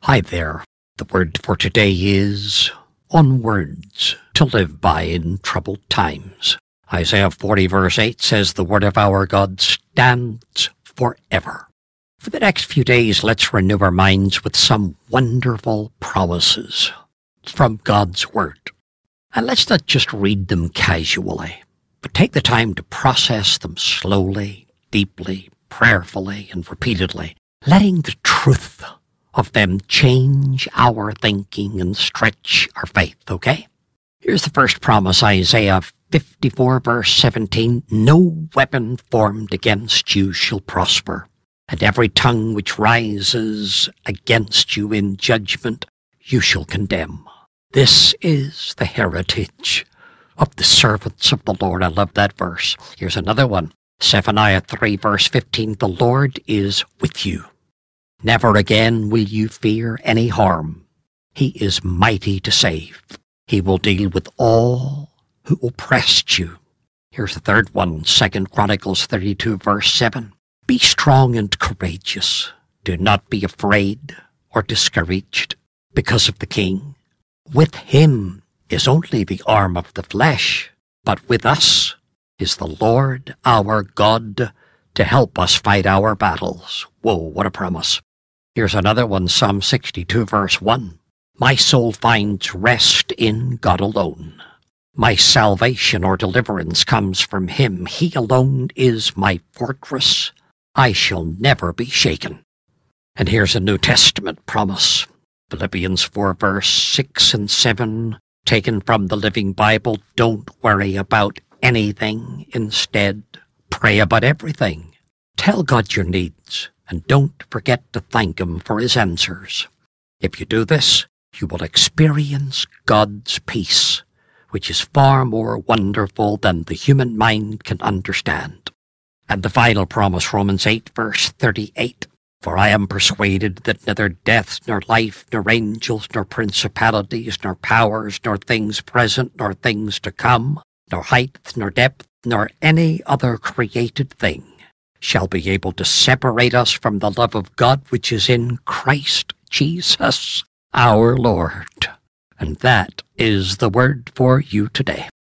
Hi there. The word for today is onwards, to live by in troubled times. Isaiah 40 verse 8 says the word of our God stands forever. For the next few days, let's renew our minds with some wonderful promises from God's word. And let's not just read them casually, but take the time to process them slowly, deeply, prayerfully, and repeatedly, letting the truth of them change our thinking and stretch our faith, okay? Here's the first promise, Isaiah 54 verse 17. No weapon formed against you shall prosper, and every tongue which rises against you in judgment you shall condemn. This is the heritage of the servants of the Lord. I love that verse. Here's another one. Zephaniah 3 verse 15. The Lord is with you. Never again will you fear any harm. He is mighty to save. He will deal with all who oppressed you. Here's the third one, 2 Chronicles 32 verse 7. Be strong and courageous. Do not be afraid or discouraged because of the king. With him is only the arm of the flesh, but with us is the Lord our God to help us fight our battles. Whoa, what a promise. Here's another one, Psalm 62 verse 1. My soul finds rest in God alone. My salvation or deliverance comes from him. He alone is my fortress. I shall never be shaken. And here's a New Testament promise. Philippians 4 verse 6 and 7, taken from the Living Bible. Don't worry about anything. Instead, pray about everything. Tell God your needs, and don't forget to thank him for his answers. If you do this, you will experience God's peace, which is far more wonderful than the human mind can understand. And the final promise, Romans 8 verse 38. For I am persuaded that neither death, nor life, nor angels, nor principalities, nor powers, nor things present, nor things to come, nor height, nor depth, nor any other created thing shall be able to separate us from the love of God which is in Christ Jesus our Lord. And that is the word for you today.